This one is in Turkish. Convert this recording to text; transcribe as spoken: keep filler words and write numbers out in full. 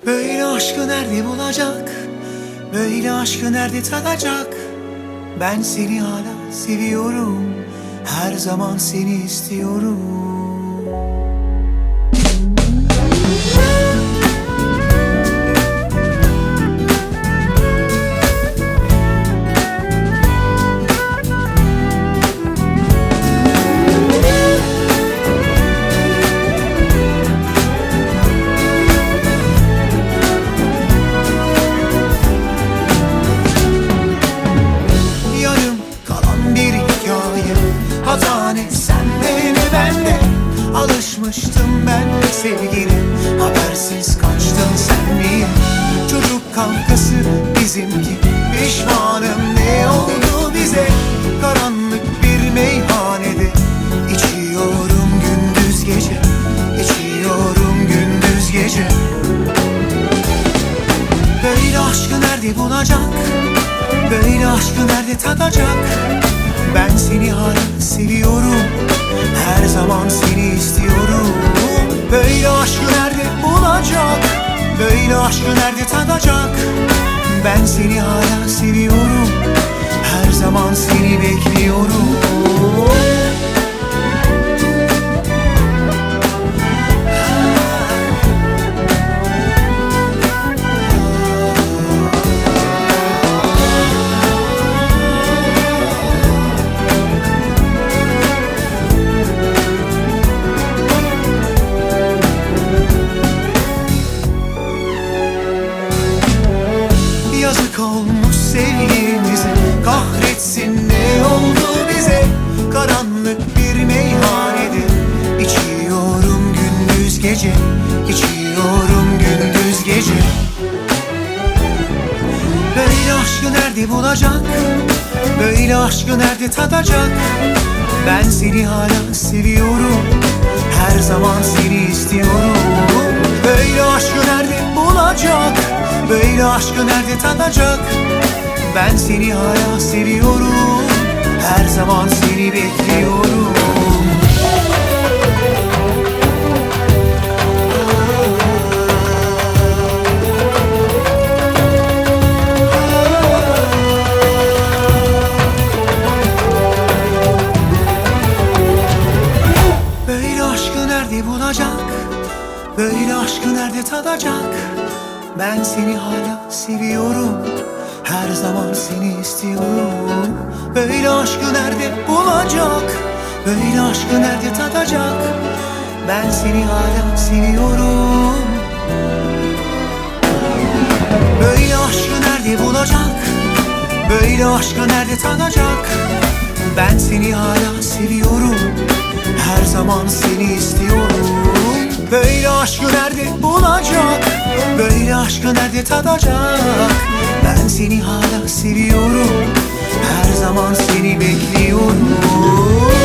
Böyle aşkı nerede bulacak? Böyle aşkı nerede tadacak? Ben seni hala seviyorum, her zaman seni istiyorum. Hatane sende mi bende? Alışmıştım ben sevgilim, habersiz kaçtın sen niye? Çocuk kankası bizimki, pişmanım ne oldu bize? Karanlık bir meyhanede içiyorum gündüz gece, içiyorum gündüz gece. Böyle aşkı nerede bulacak? Böyle aşkı nerede tadacak? Ben seni hala seviyorum, her zaman seni istiyorum. Böyle aşkı nerede bulacak? Böyle aşkı nerede tadacak? Ben seni hala seviyorum, her zaman seni bekliyorum. Yazık olmuş sevgimize, kahretsin ne oldu bize? Karanlık bir meyhanede içiyorum gündüz gece, içiyorum gündüz gece. Böyle aşkı nerede bulacak? Böyle aşkı nerede tadacak? Ben seni hala seviyorum, her zaman seni istiyorum. Böyle aşkı nerede bulacak? Böyle aşkı nerede tadacak? Ben seni hala seviyorum, her zaman seni bekliyorum. Böyle aşkı nerede bulacak? Böyle aşkı nerede tadacak? Ben seni hala seviyorum, her zaman seni istiyorum. Böyle aşkı nerede bulacak? Böyle aşkı nerede tadacak? Ben seni hala seviyorum. Böyle aşkı nerede bulacak? Böyle aşkı nerede tadacak? Ben seni hala seviyorum, her zaman seni istiyorum. Böyle aşkı nerede bulacak? Böyle aşkı nerede tadacak? Ben seni hala seviyorum, her zaman seni bekliyorum.